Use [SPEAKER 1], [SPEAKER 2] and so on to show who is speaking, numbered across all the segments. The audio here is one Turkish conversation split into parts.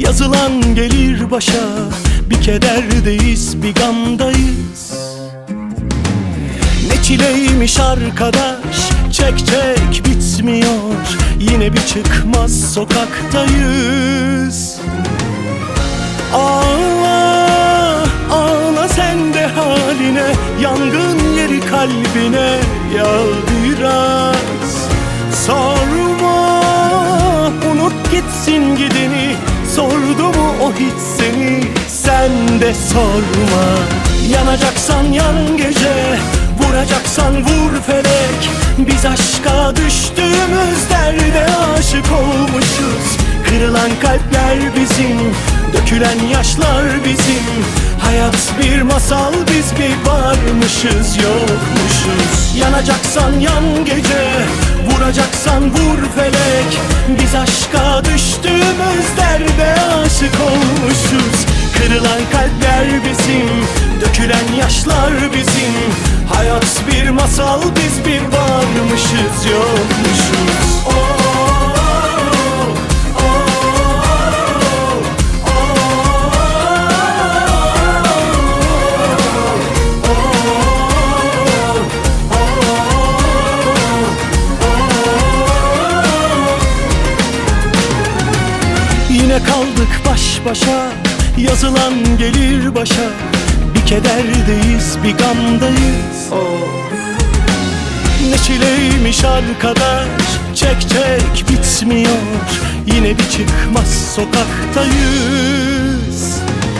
[SPEAKER 1] Yazılan gelir başa, bir kederdeyiz, bir gamdayız. Ne çileymiş arkadaş, çek çek bitmiyor, yine bir çıkmaz sokaktayız. Ağla, ağla sen de haline, yangın yeri kalbine ya biraz. Sorma, unut gitsin gideni, sordu mu o hiç seni, sen de sorma. Yanacaksan yan gece, vuracaksan vur felek. Biz aşka düştüğümüz derde aşık olmuşuz. Kırılan kalpler bizim, dökülen yaşlar bizim. Hayat bir masal, biz bir varmışız yokmuşuz. Yanacaksan yan gece, vuracaksan vur felek. Biz aşka düştüğümüz derde aşık olmuşuz. Kırılan kalpler bizim, dökülen yaşlar bizim. Hayat bir masal, biz bir varmışız yokmuşuz. Yine kaldık baş başa, yazılan gelir başa. Bir kederdeyiz, bir gamdayız. Ne çileymiş arkadaş, çek çek bitmiyor, yine bir çıkmaz sokaktayız.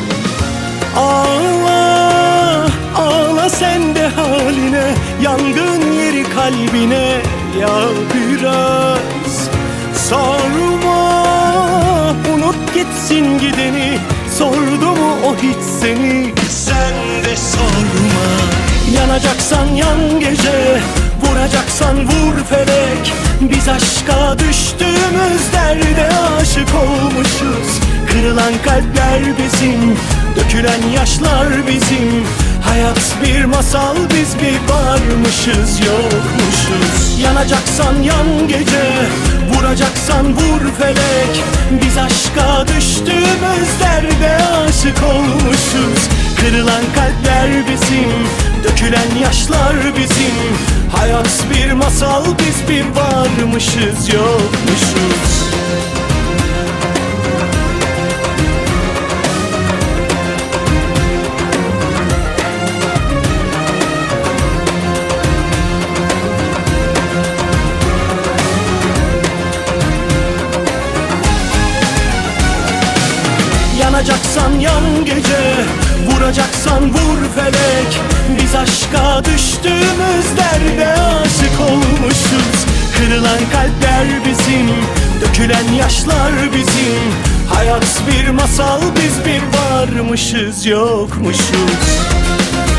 [SPEAKER 1] Ağla, ağla sen de haline, yangın yeri kalbine ya biraz. Sorma, unut gitsin gideni, sordu mu o hiç seni, sen de sorma. Yanacaksan yan gece, vuracaksan vur felek. Biz aşka düştüğümüz derde aşık olmuşuz. Kırılan kalpler bizim, dökülen yaşlar bizim. Hayat bir masal, biz bir varmışız yokmuşuz. Yanacaksan yan gece, vuracaksan vur felek. Biz aşka düştüğümüz derde aşık olmuşuz. Kırılan kalpler bizim, dökülen yaşlar bizim. Hayat bir masal, biz bir varmışız yokmuşuz. Yanacaksan yan gece, vuracaksan vur felek. Biz aşka düştüğümüz derde aşık olmuşuz. Kırılan kalpler bizim, dökülen yaşlar bizim. Hayat bir masal, biz bir varmışız yokmuşuz.